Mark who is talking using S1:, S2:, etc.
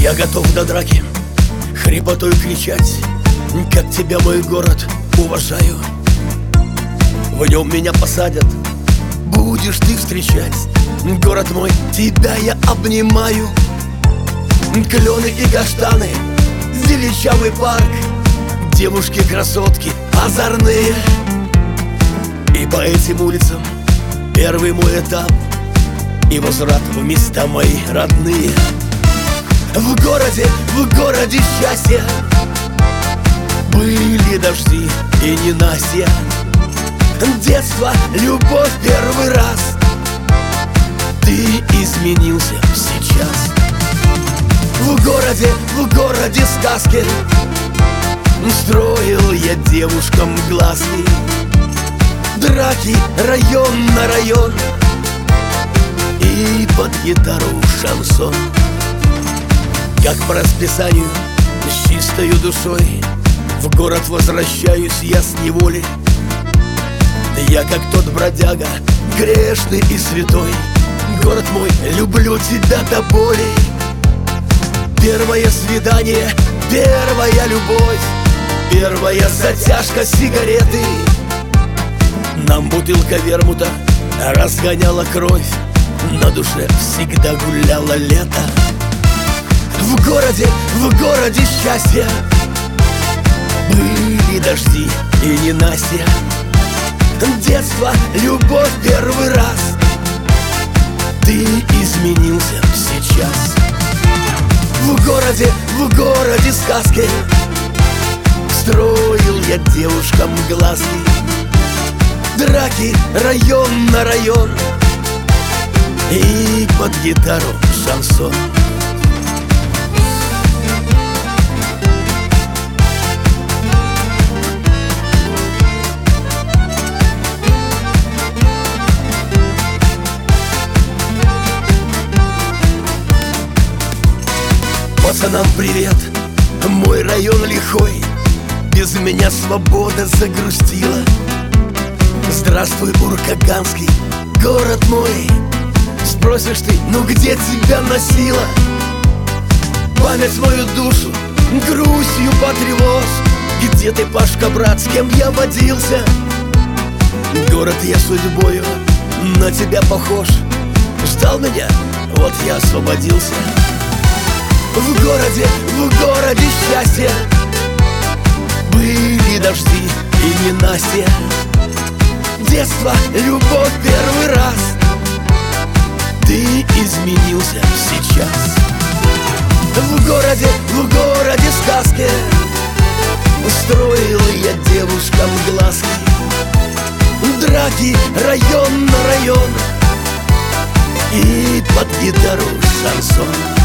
S1: Я готов до драки хрипотой кричать, как тебя, мой город, уважаю. В нем меня посадят, будешь ты встречать. Город мой, тебя я обнимаю. Клены и каштаны, величавый парк, девушки-красотки озорные. И по этим улицам первый мой этап и возврат в места мои родные. В городе счастье были дожди и ненастья. Детство, любовь первый раз. Ты изменился сейчас. В городе сказки строил я девушкам глазки. Драки район на район и под гитару шансон. Как по расписанию, с чистою душой в город возвращаюсь я с неволи. Я как тот бродяга, грешный и святой. Город мой, люблю тебя до боли. Первое свидание, первая любовь, первая затяжка сигареты. Нам бутылка вермута разгоняла кровь, на душе всегда гуляло лето. В городе счастье были дожди и ненастья. Детство, любовь первый раз. Ты изменился сейчас. В городе сказки строил я девушкам глазки. Драки район на район и под гитару шансон. Пацанам привет, мой район лихой. Без меня свобода загрустила. Здравствуй, Уркаганский, город мой. Спросишь ты, ну где тебя носило? Память мою душу грустью потревожь. Где ты, Пашка, брат, с кем я водился? Город я судьбою на тебя похож. Ждал меня, вот я освободился. В городе счастье были дожди и ненастья. Детство, любовь первый раз. Ты изменился сейчас. В городе сказки строил я девушкам глазки. Драки район на район и под гитару шансон.